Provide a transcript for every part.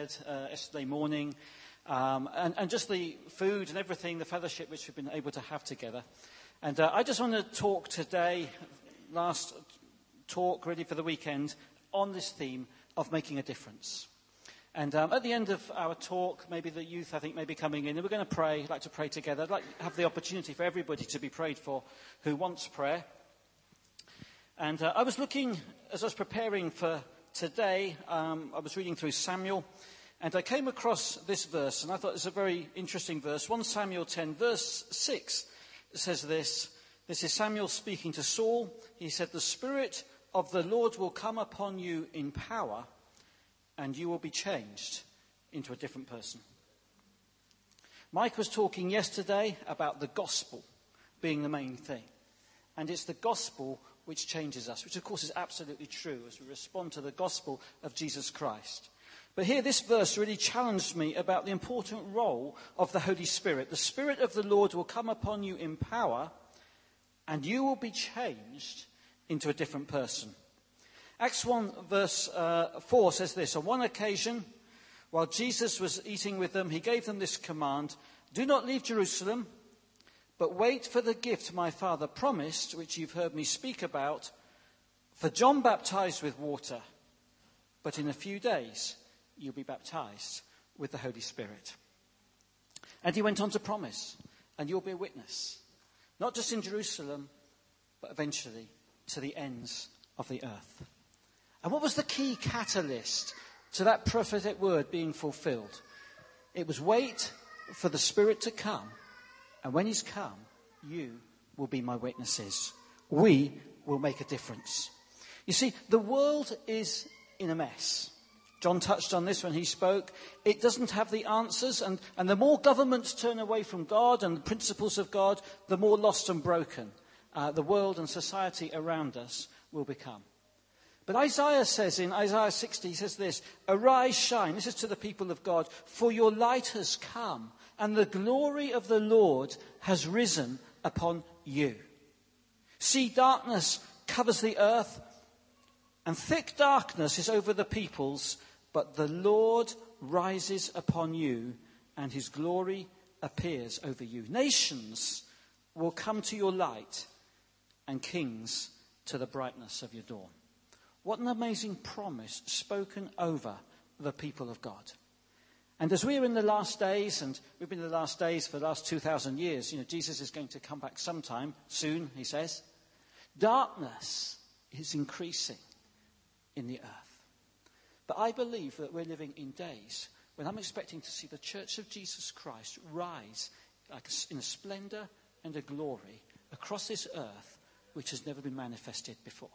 prepared yesterday morning, and just the food and everything, the fellowship which we've been able to have together. And I just want to talk today, last talk ready for the weekend, on this theme of making a difference. And at the end of our talk, maybe the youth, I think, may be coming in, and we're going to pray. I'd like to pray together. I'd like to have the opportunity for everybody to be prayed for who wants prayer. And I was looking, as I was preparing for today, I was reading through Samuel, and I came across this verse, and I thought it's a very interesting verse. 1 Samuel 10, verse 6 says this. This is Samuel speaking to Saul. He said, "The Spirit of the Lord will come upon you in power, and you will be changed into a different person." Mike was talking yesterday about the gospel being the main thing. And it's the gospel which changes us, which of course is absolutely true as we respond to the gospel of Jesus Christ. But here this verse really challenged me about the important role of the Holy Spirit. The Spirit of the Lord will come upon you in power, and you will be changed into a different person. Acts 1 verse 4 says this: "On one occasion, while Jesus was eating with them, he gave them this command: 'Do not leave Jerusalem, but wait for the gift my Father promised, which you've heard me speak about. For John baptized with water, but in a few days you'll be baptized with the Holy Spirit.'" And he went on to promise, "And you'll be a witness, not just in Jerusalem, but eventually to the ends of the earth." And what was the key catalyst to that prophetic word being fulfilled? It was wait for the Spirit to come, and when he's come, you will be my witnesses. We will make a difference. You see, the world is in a mess. John touched on this when he spoke. It doesn't have the answers, and the more governments turn away from God and the principles of God, the more lost and broken the world and society around us will become. But Isaiah says in Isaiah 60, he says this: "Arise, shine," this is to the people of God, "for your light has come, and the glory of the Lord has risen upon you. See, darkness covers the earth, and thick darkness is over the peoples, but the Lord rises upon you, and his glory appears over you. Nations will come to your light, and kings to the brightness of your dawn." What an amazing promise spoken over the people of God. And as we are in the last days, and we've been in the last days for the last 2,000 years, Jesus is going to come back sometime soon, he says. Darkness is increasing in the earth. But I believe that we're living in days when I'm expecting to see the Church of Jesus Christ rise in a splendor and a glory across this earth which has never been manifested before.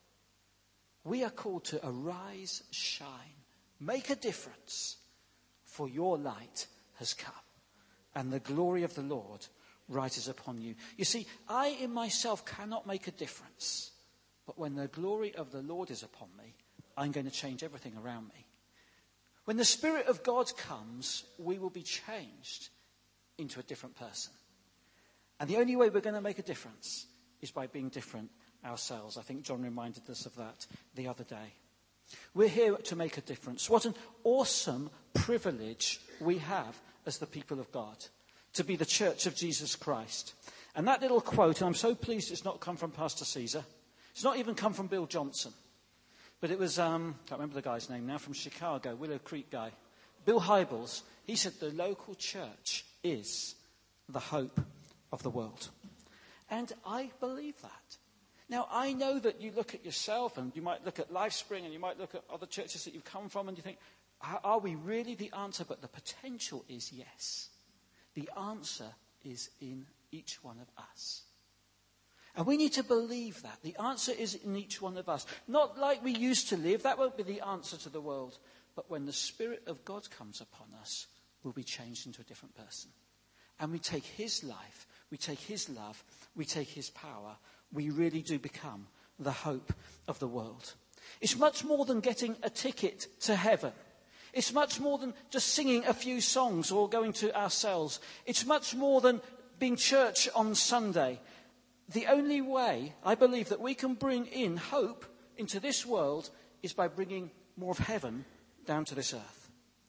We are called to arise, shine, make a difference, for your light has come, and the glory of the Lord rises upon you. You see, I in myself cannot make a difference, but when the glory of the Lord is upon me, I'm going to change everything around me. When the Spirit of God comes, we will be changed into a different person. And the only way we're going to make a difference is by being different ourselves. I think John reminded us of that the other day. We're here to make a difference. What an awesome privilege we have as the people of God, to be the Church of Jesus Christ. And that little quote, and I'm so pleased it's not come from Pastor Caesar. It's not even come from Bill Johnson. But it was, I can't remember the guy's name now, from Chicago, Willow Creek guy. Bill Hybels. He said the local church is the hope of the world. And I believe that. Now, I know that you look at yourself, and you might look at LifeSpring, and you might look at other churches that you've come from, and you think, are we really the answer? But the potential is yes. The answer is in each one of us. And we need to believe that. The answer is in each one of us. Not like we used to live. That won't be the answer to the world. But when the Spirit of God comes upon us, we'll be changed into a different person. And we take his life, we take his love, we take his power. We really do become the hope of the world. It's much more than getting a ticket to heaven. It's much more than just singing a few songs or going to our cells. It's much more than being church on Sunday. The only way, I believe, that we can bring in hope into this world is by bringing more of heaven down to this earth.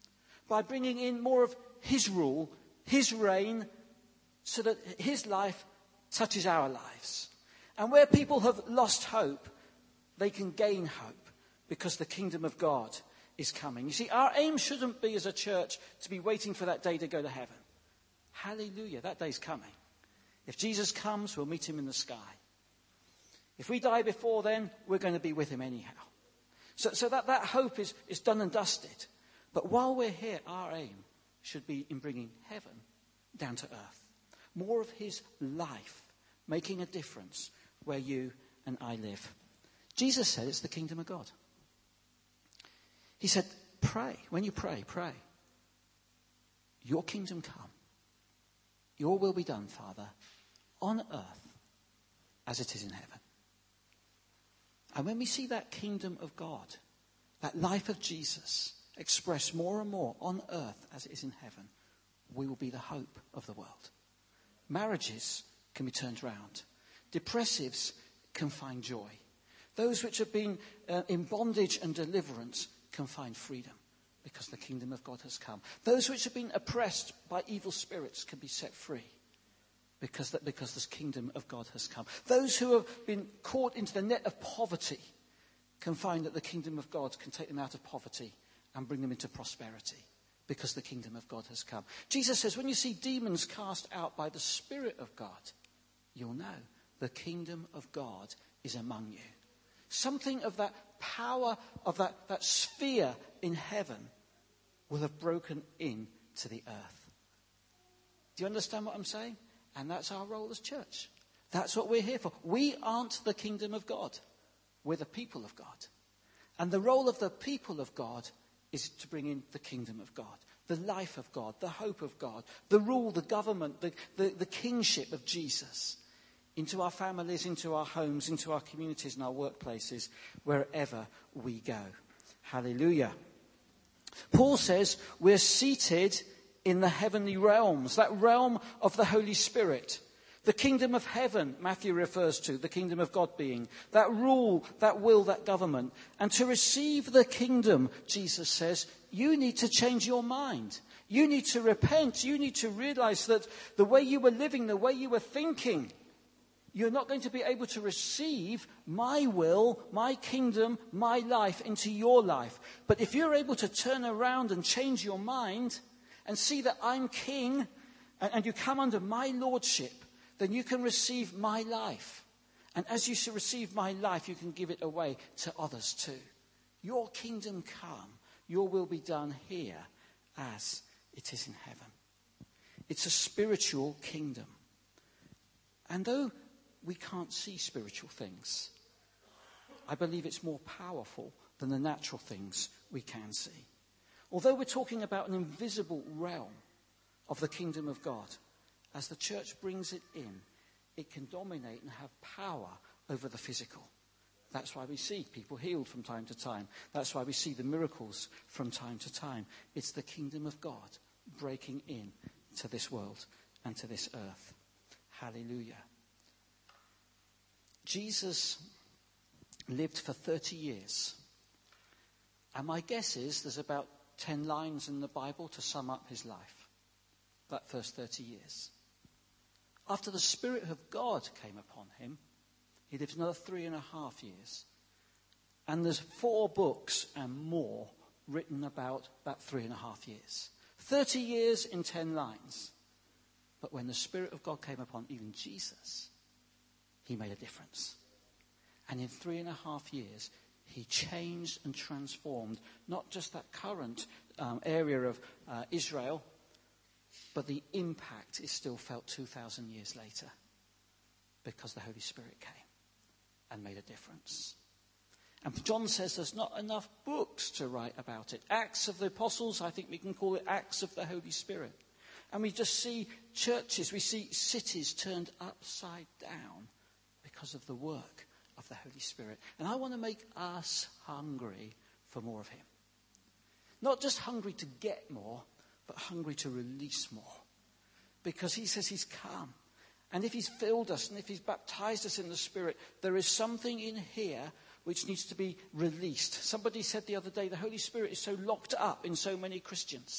by bringing in more of his rule, his reign, so that his life touches our lives. And where people have lost hope, they can gain hope because the kingdom of God is coming. You see, our aim shouldn't be as a church to be waiting for that day to go to heaven. Hallelujah, that day's coming. If Jesus comes, we'll meet him in the sky. If we die before then, we're going to be with him anyhow. So that hope is done and dusted. But while we're here, our aim should be in bringing heaven down to earth. More of his life, making a difference where you and I live. Jesus said it's the kingdom of God. He said, pray. When you pray, pray. Your kingdom come. Your will be done, Father, on earth as it is in heaven. And when we see that kingdom of God, that life of Jesus expressed more and more on earth as it is in heaven, we will be the hope of the world. Marriages can be turned round. Depressives can find joy. Those which have been in bondage and deliverance can find freedom because the kingdom of God has come. Those which have been oppressed by evil spirits can be set free because this kingdom of God has come. Those who have been caught into the net of poverty can find that the kingdom of God can take them out of poverty and bring them into prosperity because the kingdom of God has come. Jesus says, when you see demons cast out by the Spirit of God, you'll know the kingdom of God is among you. Something of that power, of that sphere in heaven will have broken into the earth. Do you understand what I'm saying? And that's our role as church. That's what we're here for. We aren't the kingdom of God. We're the people of God. And the role of the people of God is to bring in the kingdom of God, the life of God, the hope of God, the rule, the government, the kingship of Jesus into our families, into our homes, into our communities and our workplaces, wherever we go. Hallelujah. Paul says we're seated in the heavenly realms, that realm of the Holy Spirit. The kingdom of heaven, Matthew refers to, the kingdom of God being. That rule, that will, that government. And to receive the kingdom, Jesus says, you need to change your mind. You need to repent. You need to realize that the way you were living, the way you were thinking, you're not going to be able to receive my will, my kingdom, my life into your life. But if you're able to turn around and change your mind and see that I'm king and you come under my lordship, then you can receive my life. And as you receive my life, you can give it away to others too. Your kingdom come, your will be done here as it is in heaven. It's a spiritual kingdom. And though we can't see spiritual things, I believe it's more powerful than the natural things we can see. Although we're talking about an invisible realm of the kingdom of God, as the church brings it in, it can dominate and have power over the physical. That's why we see people healed from time to time. That's why we see the miracles from time to time. It's the kingdom of God breaking in to this world and to this earth. Hallelujah. Jesus lived for 30 years. And my guess is there's about 10 lines in the Bible to sum up his life. That first 30 years. After the Spirit of God came upon him, he lived another 3.5 years. And there's 4 books and more written about that 3.5 years. 30 years in 10 lines. But when the Spirit of God came upon even Jesus, he made a difference. And in 3.5 years, he changed and transformed not just that current area of Israel, but the impact is still felt 2,000 years later because the Holy Spirit came and made a difference. And John says there's not enough books to write about it. Acts of the Apostles, I think we can call it Acts of the Holy Spirit. And we just see churches, we see cities turned upside down because of the work of the Holy Spirit. And I want to make us hungry for more of him. Not just hungry to get more, but hungry to release more. Because he says he's come. And if he's filled us and if he's baptized us in the Spirit, there is something in here which needs to be released. Somebody said the other day, the Holy Spirit is so locked up in so many Christians.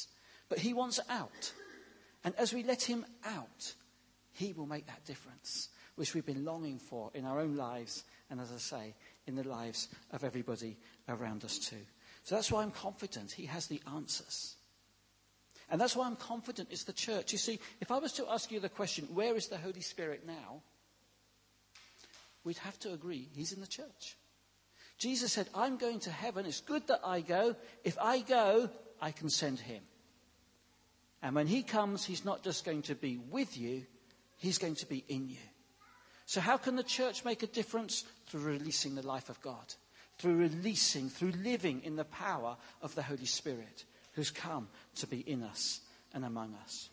But he wants out. And as we let him out, he will make that difference, which we've been longing for in our own lives, and as I say, in the lives of everybody around us too. So that's why I'm confident he has the answers. And that's why I'm confident it's the church. You see, if I was to ask you the question, where is the Holy Spirit now? We'd have to agree he's in the church. Jesus said, I'm going to heaven. It's good that I go. If I go, I can send him. And when he comes, he's not just going to be with you, he's going to be in you. So how can the church make a difference? Through releasing the life of God. Through living in the power of the Holy Spirit, who's come to be in us and among us.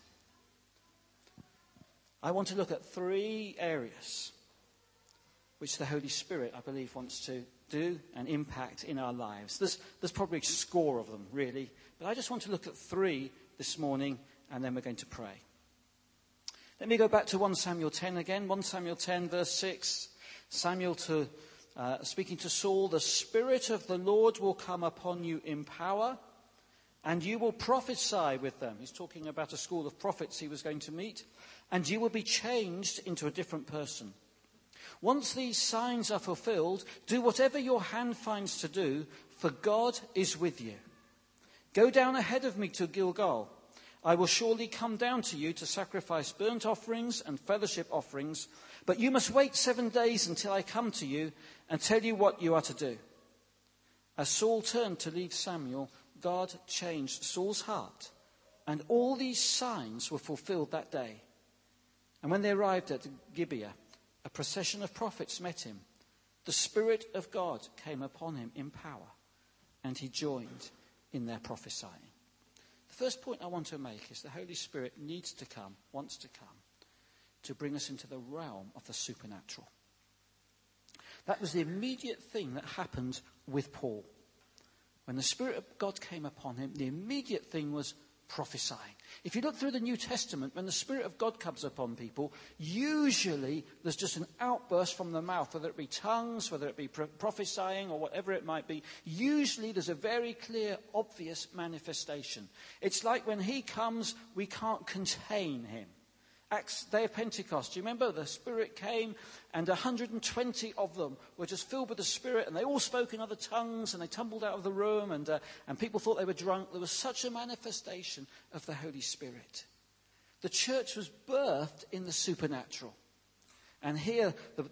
I want to look at 3 areas which the Holy Spirit, I believe, wants to do and impact in our lives. There's probably a score of them, really. But I just want to look at 3 this morning, and then we're going to pray. Let me go back to 1 Samuel 10 again. 1 Samuel 10, verse 6. Samuel speaking to Saul, the Spirit of the Lord will come upon you in power, and you will prophesy with them. He's talking about a school of prophets he was going to meet. And you will be changed into a different person. Once these signs are fulfilled, do whatever your hand finds to do, for God is with you. Go down ahead of me to Gilgal. I will surely come down to you to sacrifice burnt offerings and fellowship offerings, but you must wait 7 days until I come to you and tell you what you are to do. As Saul turned to leave Samuel, God changed Saul's heart, and all these signs were fulfilled that day. And when they arrived at Gibeah, a procession of prophets met him. The Spirit of God came upon him in power, and he joined in their prophesying. The first point I want to make is the Holy Spirit wants to come, to bring us into the realm of the supernatural. That was the immediate thing that happened with Paul. When the Spirit of God came upon him, the immediate thing was prophesying. If you look through the New Testament, when the Spirit of God comes upon people, usually there's just an outburst from the mouth, whether it be tongues, whether it be prophesying or whatever it might be. Usually there's a very clear, obvious manifestation. It's like when he comes, we can't contain him. Acts, day of Pentecost, do you remember? The Spirit came and 120 of them were just filled with the Spirit, and they all spoke in other tongues, and they tumbled out of the room, and people thought they were drunk. There was such a manifestation of the Holy Spirit. The church was birthed in the supernatural. And here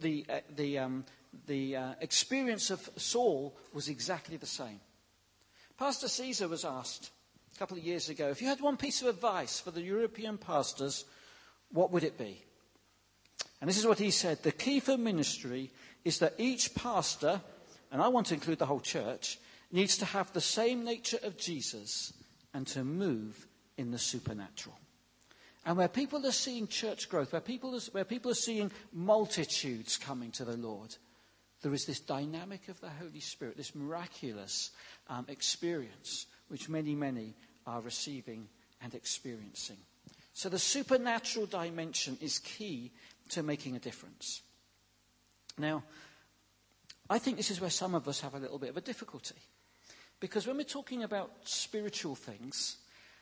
the experience of Saul was exactly the same. Pastor Caesar was asked a couple of years ago, if you had one piece of advice for the European pastors, what would it be? And this is what he said. The key for ministry is that each pastor, and I want to include the whole church, needs to have the same nature of Jesus and to move in the supernatural. And where people are seeing church growth, where people are seeing multitudes coming to the Lord, there is this dynamic of the Holy Spirit, this miraculous experience, which many, many are receiving and experiencing. So the supernatural dimension is key to making a difference. Now, I think this is where some of us have a little bit of a difficulty. Because when we're talking about spiritual things,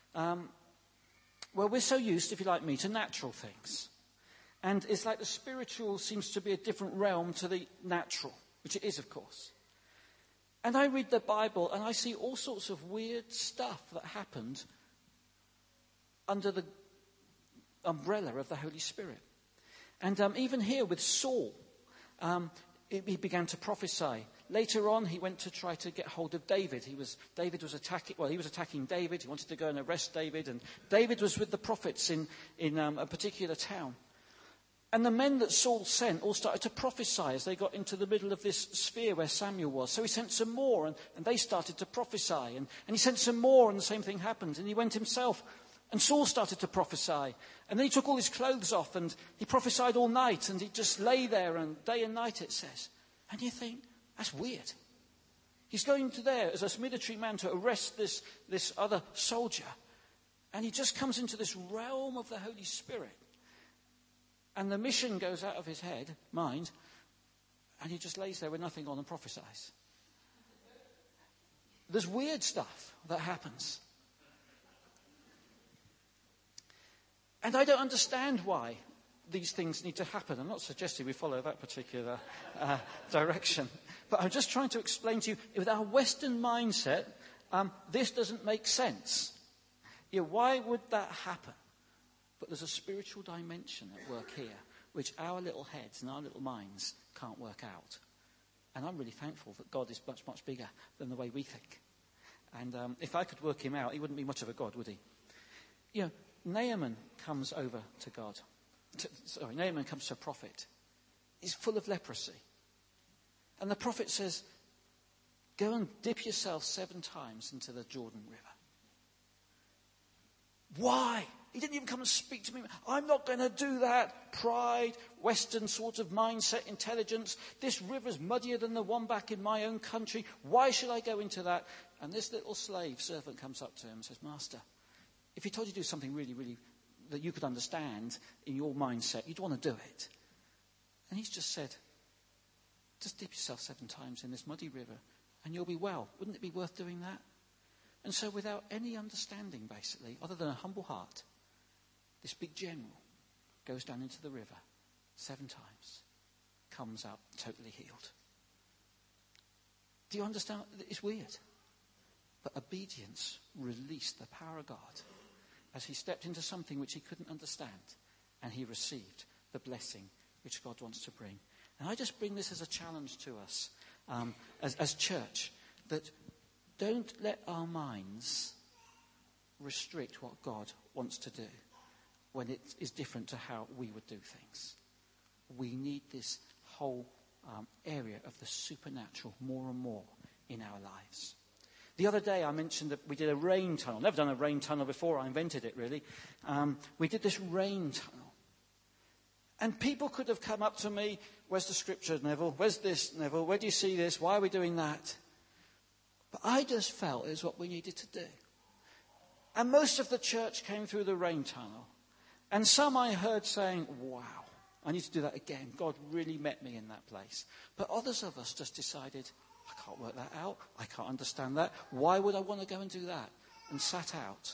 we're so used, if you like me, to natural things. And it's like the spiritual seems to be a different realm to the natural, which it is, of course. And I read the Bible and I see all sorts of weird stuff that happened under the umbrella of the Holy Spirit. And even here with Saul, he began to prophesy. Later on, he went to try to get hold of David. He was attacking David. He wanted to go and arrest David. And David was with the prophets in a particular town. And the men that Saul sent all started to prophesy as they got into the middle of this sphere where Samuel was. So he sent some more, and they started to prophesy. And he sent some more, and the same thing happened. And he went himself. And Saul started to prophesy. And then he took all his clothes off and he prophesied all night. And he just lay there and day and night, it says. And you think, that's weird. He's going to there as a military man to arrest this other soldier. And he just comes into this realm of the Holy Spirit. And the mission goes out of his mind. And he just lays there with nothing on and prophesies. There's weird stuff that happens. And I don't understand why these things need to happen. I'm not suggesting we follow that particular direction. But I'm just trying to explain to you, with our Western mindset, this doesn't make sense. Why would that happen? But there's a spiritual dimension at work here, which our little heads and our little minds can't work out. And I'm really thankful that God is much, much bigger than the way we think. And if I could work him out, he wouldn't be much of a God, would he? Naaman comes over to God. Naaman comes to a prophet. He's full of leprosy. And the prophet says, go and dip yourself 7 times into the Jordan River. Why? He didn't even come and speak to me. I'm not going to do that. Pride, Western sort of mindset, intelligence. This river's muddier than the one back in my own country. Why should I go into that? And this little slave servant comes up to him and says, Master, if he told you to do something really, really that you could understand in your mindset, you'd want to do it. And he's just said, just dip yourself 7 times in this muddy river and you'll be well. Wouldn't it be worth doing that? And so without any understanding, basically, other than a humble heart, this big general goes down into the river 7 times, comes up totally healed. Do you understand? It's weird. But obedience released the power of God as he stepped into something which he couldn't understand, and he received the blessing which God wants to bring. And I just bring this as a challenge to us as church, that don't let our minds restrict what God wants to do when it is different to how we would do things. We need this whole area of the supernatural more and more in our lives. The other day I mentioned that we did a rain tunnel. Never done a rain tunnel before. I invented it, really. We did this rain tunnel. And people could have come up to me, where's the scripture, Neville? Where's this, Neville? Where do you see this? Why are we doing that? But I just felt it was what we needed to do. And most of the church came through the rain tunnel. And some I heard saying, wow, I need to do that again. God really met me in that place. But others of us just decided, I can't work that out. I can't understand that. Why would I want to go and do that? And sat out.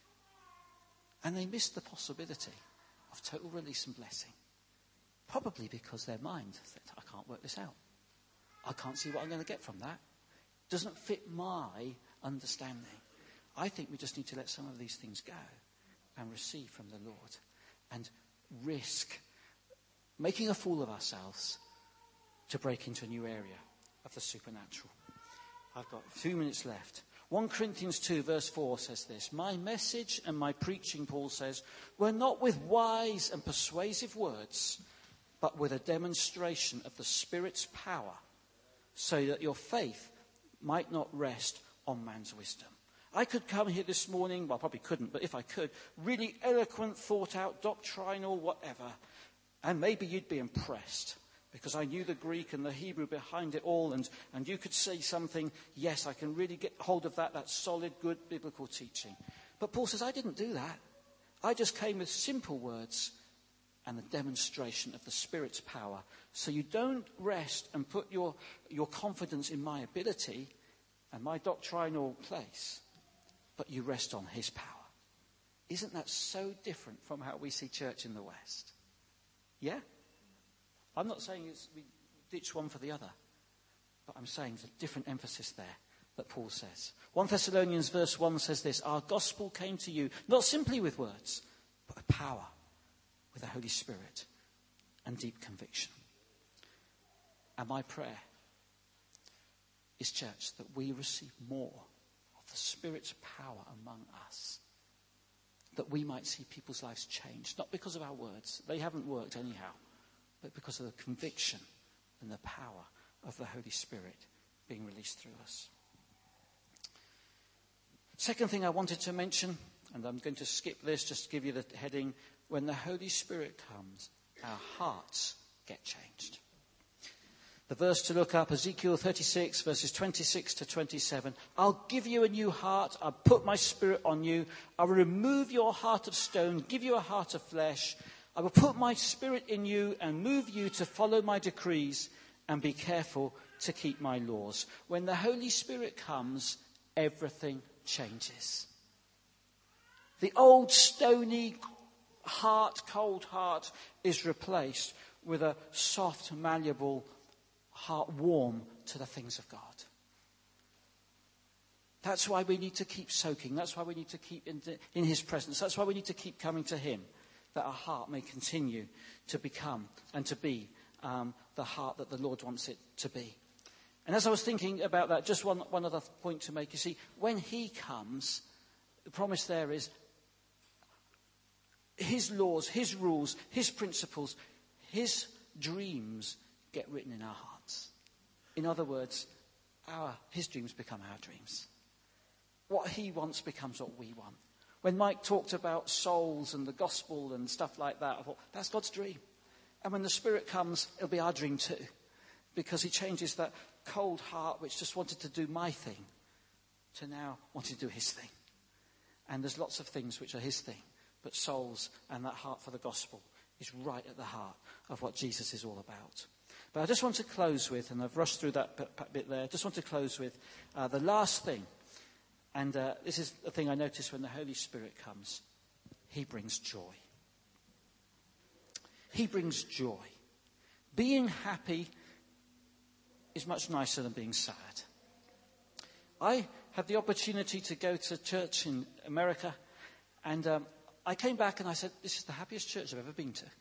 And they missed the possibility of total release and blessing. Probably because their mind said, I can't work this out. I can't see what I'm going to get from that. It doesn't fit my understanding. I think we just need to let some of these things go and receive from the Lord and risk making a fool of ourselves to break into a new area of the supernatural. I've got a few minutes left. 1 Corinthians 2 verse 4 says this, my message and my preaching, Paul says, were not with wise and persuasive words, but with a demonstration of the Spirit's power, so that your faith might not rest on man's wisdom. I could come here this morning, well, I probably couldn't, but if I could, really eloquent, thought out, doctrinal, whatever, and maybe you'd be impressed because I knew the Greek and the Hebrew behind it all, and you could say something, yes, I can really get hold of that, that's solid, good biblical teaching. But Paul says, I didn't do that. I just came with simple words and the demonstration of the Spirit's power. So you don't rest and put your confidence in my ability and my doctrinal place, but you rest on his power. Isn't that so different from how we see church in the West? Yeah? I'm not saying we ditch one for the other, but I'm saying there's a different emphasis there that Paul says. 1 Thessalonians verse 1 says this, our gospel came to you, not simply with words, but with power, with the Holy Spirit and deep conviction. And my prayer is, church, that we receive more of the Spirit's power among us, that we might see people's lives changed, not because of our words, they haven't worked anyhow, but because of the conviction and the power of the Holy Spirit being released through us. Second thing I wanted to mention, and I'm going to skip this, just to give you the heading, when the Holy Spirit comes, our hearts get changed. The verse to look up, Ezekiel 36, verses 26 to 27. I'll give you a new heart. I'll put my Spirit on you. I will remove your heart of stone, give you a heart of flesh. I will put my Spirit in you and move you to follow my decrees and be careful to keep my laws. When the Holy Spirit comes, everything changes. The old stony, cold heart is replaced with a soft, malleable heart, warm to the things of God. That's why we need to keep soaking. That's why we need to keep in his presence. That's why we need to keep coming to him, that our heart may continue to become and to be the heart that the Lord wants it to be. And as I was thinking about that, just one other point to make. You see, when he comes, the promise there is his laws, his rules, his principles, his dreams get written in our hearts. In other words, his dreams become our dreams. What he wants becomes what we want. When Mike talked about souls and the gospel and stuff like that, I thought, that's God's dream. And when the Spirit comes, it'll be our dream too. Because he changes that cold heart which just wanted to do my thing to now wanting to do his thing. And there's lots of things which are his thing. But souls and that heart for the gospel is right at the heart of what Jesus is all about. But I just want to close with, and I've rushed through that bit there, I just want to close with the last thing. And this is the thing I notice when the Holy Spirit comes. He brings joy. He brings joy. Being happy is much nicer than being sad. I had the opportunity to go to church in America, and I came back and I said, this is the happiest church I've ever been to.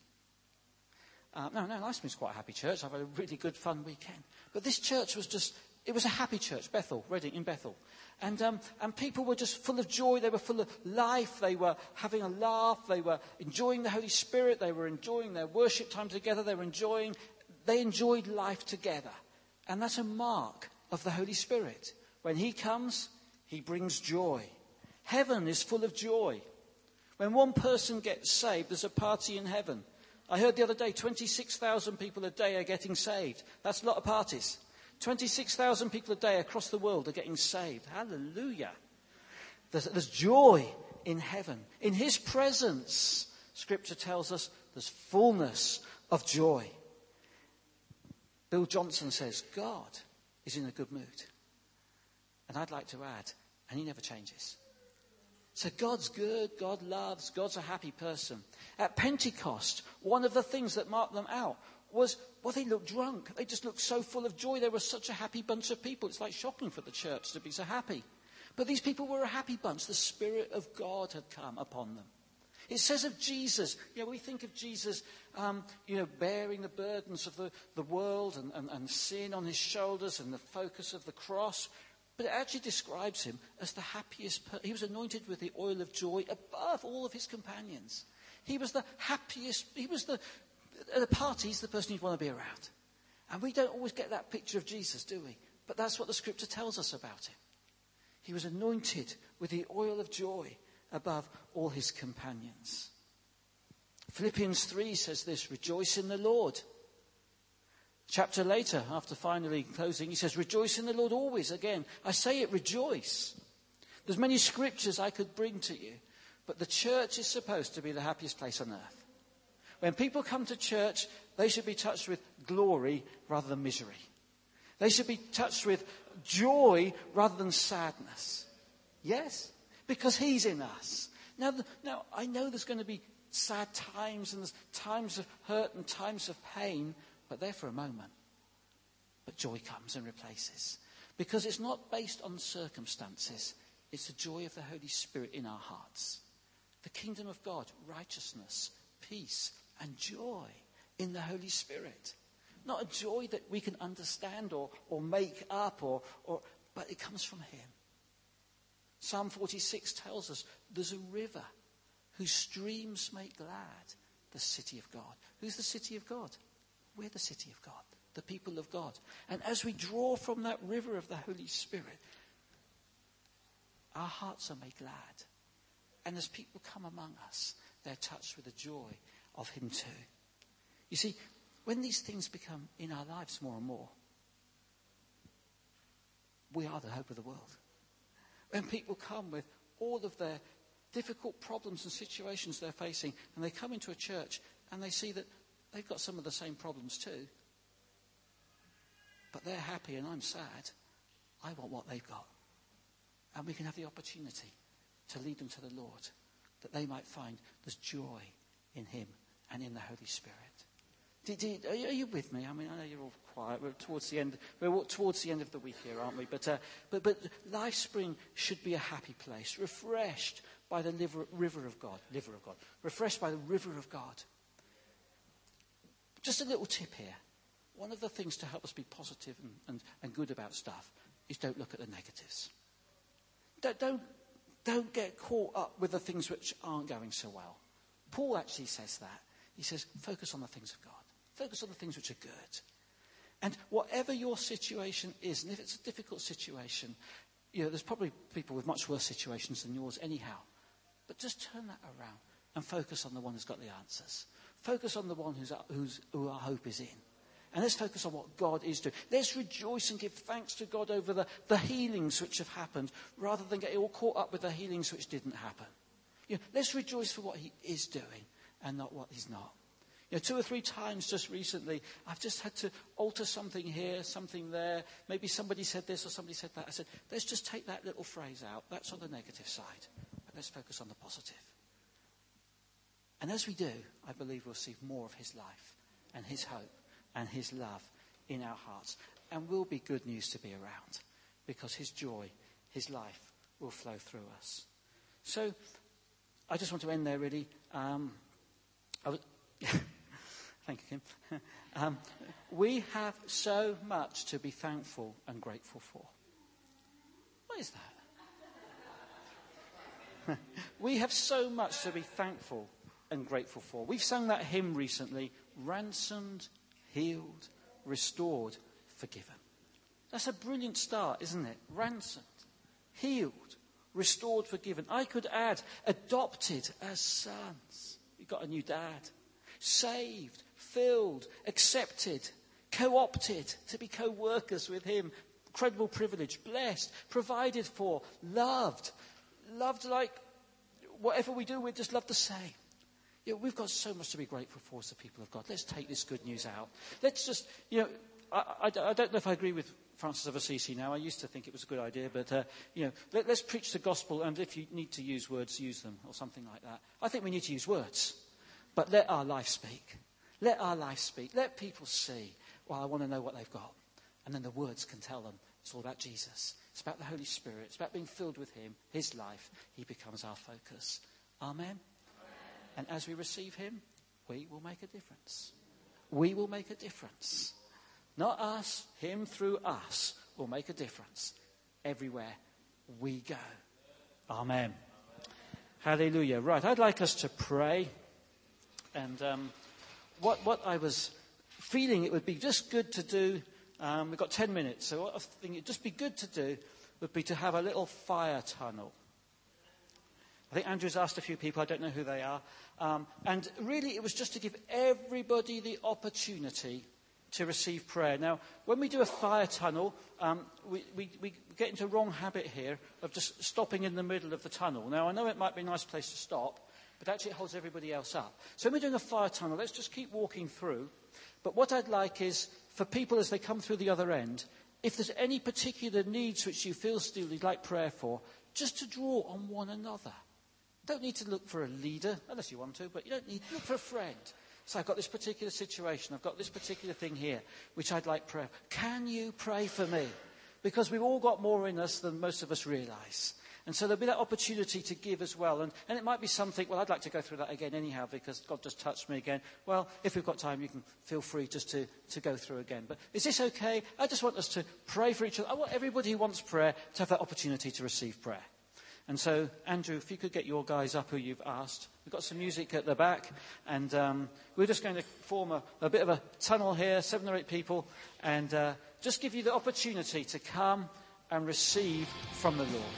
No, Iceming's quite a happy church. I've had a really good, fun weekend. But this church was it was a happy church, Bethel, Reading, in Bethel. And people were just full of joy. They were full of life. They were having a laugh. They were enjoying the Holy Spirit. They were enjoying their worship time together. They enjoyed life together. And that's a mark of the Holy Spirit. When he comes, he brings joy. Heaven is full of joy. When one person gets saved, there's a party in heaven. I heard the other day, 26,000 people a day are getting saved. That's a lot of parties. 26,000 people a day across the world are getting saved. Hallelujah. There's joy in heaven. In his presence, Scripture tells us, there's fullness of joy. Bill Johnson says, God is in a good mood. And I'd like to add, and he never changes. So God's good, God loves, God's a happy person. At Pentecost, one of the things that marked them out was, they looked drunk. They just looked so full of joy. They were such a happy bunch of people. It's like shocking for the church to be so happy. But these people were a happy bunch. The Spirit of God had come upon them. It says of Jesus, we think of Jesus, bearing the burdens of the world and sin on his shoulders and the focus of the cross. But it actually describes him as the happiest. He was anointed with the oil of joy above all of his companions. He was the happiest. He was at the parties, the person you'd want to be around. And we don't always get that picture of Jesus, do we? But that's what the Scripture tells us about him. He was anointed with the oil of joy above all his companions. Philippians 3 says this, rejoice in the Lord. Chapter later, after finally closing, he says, rejoice in the Lord always. Again, I say it, rejoice. There's many scriptures I could bring to you, but the church is supposed to be the happiest place on earth. When people come to church, they should be touched with glory rather than misery. They should be touched with joy rather than sadness. Yes, because he's in us. Now I know there's going to be sad times and there's times of hurt and times of pain, but they're for a moment. But joy comes and replaces. Because it's not based on circumstances. It's the joy of the Holy Spirit in our hearts. The kingdom of God, righteousness, peace, and joy in the Holy Spirit. Not a joy that we can understand or make up, but it comes from him. Psalm 46 tells us there's a river whose streams make glad the city of God. Who's the city of God? We're the city of God, the people of God. And as we draw from that river of the Holy Spirit, our hearts are made glad. And as people come among us, they're touched with the joy of him too. You see, when these things become in our lives more and more, we are the hope of the world. When people come with all of their difficult problems and situations they're facing, and they come into a church and they see that they've got some of the same problems too, but they're happy and I'm sad, I want what they've got. And we can have the opportunity to lead them to the Lord, that they might find there's joy in him and in the Holy Spirit. Are you with me? I mean, I know you're all quiet. We're towards the end of the week here, aren't we? But Life Spring should be a happy place, refreshed by the river of God. Refreshed by the river of God. Just a little tip here. One of the things to help us be positive and good about stuff is don't look at the negatives. Don't get caught up with the things which aren't going so well. Paul actually says that. He says, focus on the things of God. Focus on the things which are good. And whatever your situation is, and if it's a difficult situation, there's probably people with much worse situations than yours anyhow. But just turn that around and focus on the one who's got the answers. Focus on the one who our hope is in. And let's focus on what God is doing. Let's rejoice and give thanks to God over the healings which have happened, rather than get all caught up with the healings which didn't happen. Let's rejoice for what he is doing and not what he's not. 2 or 3 times just recently, I've just had to alter something here, something there. Maybe somebody said this or somebody said that. I said, let's just take that little phrase out. That's on the negative side. But let's focus on the positive. And as we do, I believe we'll see more of his life and his hope and his love in our hearts. And will be good news to be around, because his joy, his life will flow through us. So I just want to end there really. Thank you, Kim. We have so much to be thankful and grateful for. What is that? We have so much to be thankful and grateful for. We've sung that hymn recently, ransomed, healed, restored, forgiven. That's a brilliant start, isn't it? Ransomed, healed, restored, forgiven. I could add, adopted as sons. You've got a new dad. Saved, filled, accepted, co-opted to be co-workers with him. Incredible privilege, blessed, provided for, loved. Loved like whatever we do, we're just loved the same. We've got so much to be grateful for as the people of God. Let's take this good news out. Let's just, I don't know if I agree with Francis of Assisi now. I used to think it was a good idea, but, let's preach the gospel, and if you need to use words, use them, or something like that. I think we need to use words. But let our life speak. Let our life speak. Let people see, well, I want to know what they've got. And then the words can tell them it's all about Jesus. It's about the Holy Spirit. It's about being filled with him, his life. He becomes our focus. Amen? Amen. And as we receive him, we will make a difference. We will make a difference. Not us, him through us will make a difference everywhere we go. Amen. Hallelujah. Right, I'd like us to pray. And what I was feeling it would be just good to do, we've got 10 minutes, so what I think it would just be good to do would be to have a little fire tunnel. I think Andrew's asked a few people, I don't know who they are. And really it was just to give everybody the opportunity to receive prayer. Now, when we do a fire tunnel, we get into a wrong habit here of just stopping in the middle of the tunnel. Now, I know it might be a nice place to stop, but actually it holds everybody else up. So when we're doing a fire tunnel, let's just keep walking through. But what I'd like is, for people as they come through the other end, if there's any particular needs which you feel still you'd like prayer for, just to draw on one another. Don't need to look for a leader, unless you want to, but you don't need to look for a friend. So I've got this particular situation, I've got this particular thing here, which I'd like prayer. Can you pray for me? Because we've all got more in us than most of us realise. And so there'll be that opportunity to give as well. And it might be something, well, I'd like to go through that again anyhow because God just touched me again. Well, if we've got time, you can feel free just to go through again. But is this okay? I just want us to pray for each other. I want everybody who wants prayer to have that opportunity to receive prayer. And so, Andrew, if you could get your guys up who you've asked. We've got some music at the back. And we're just going to form a bit of a tunnel here, 7 or 8 people. And just give you the opportunity to come and receive from the Lord.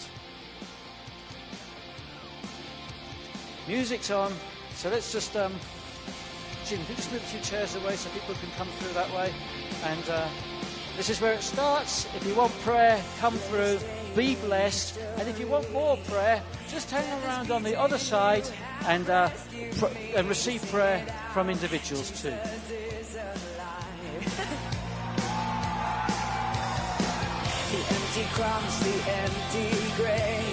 Music's on, so let's just, Jim, if you just move a few chairs away so people can come through that way. And this is where it starts. If you want prayer, come through, be blessed. And if you want more prayer, just hang around on the other side and receive prayer from individuals too. The empty crumbs, the empty grave.